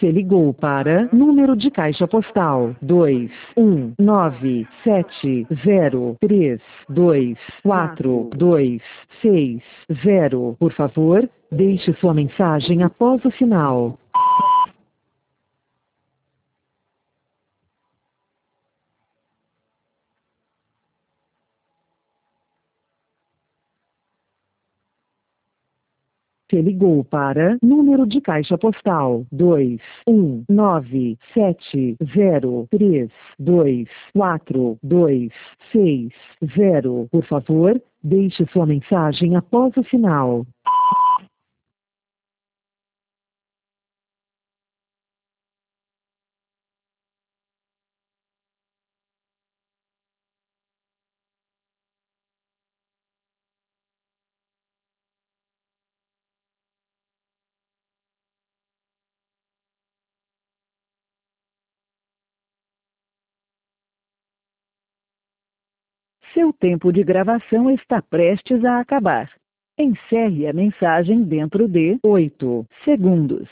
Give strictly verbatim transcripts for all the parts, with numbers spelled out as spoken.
Você ligou para número de caixa postal dois um nove sete zero três dois quatro dois seis zero. Por favor, deixe sua mensagem após o sinal. Você ligou para número de caixa postal dois um nove sete zero três dois quatro dois seis zero. Por favor, deixe sua mensagem após o sinal. Seu tempo de gravação está prestes a acabar. Encerre a mensagem dentro de oito segundos.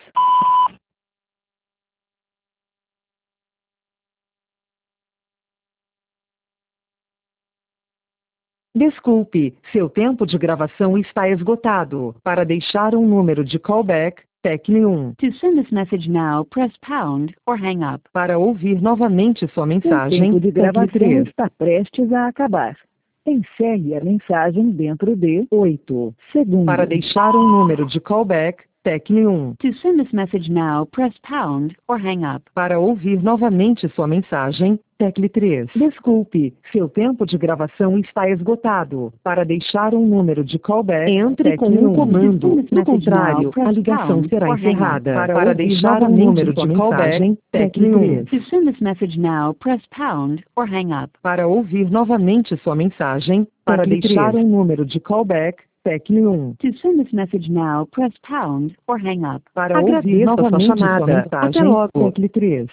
Desculpe, seu tempo de gravação está esgotado. Para deixar um número de callback, tecle um. To send this message now, press pound or hang up. Para ouvir novamente sua mensagem, O tempo de tecle gravação três. está prestes a acabar. Encerre a mensagem dentro de oito segundos. Para deixar um número de callback, tecle um. To send this message now, press pound or hang up. Para ouvir novamente sua mensagem, tecle três. Desculpe, seu tempo de gravação está esgotado. Para deixar um número de callback, entre com um comando. Do contrário, a ligação será encerrada. Para deixar um número de callback, tecle um. To send this message now, press pound or hang up. Para ouvir novamente sua mensagem, para deixar um número de callback, tecle um. To send this message now, press pound or hang up. Para ouvir novamente sua mensagem, tecle três.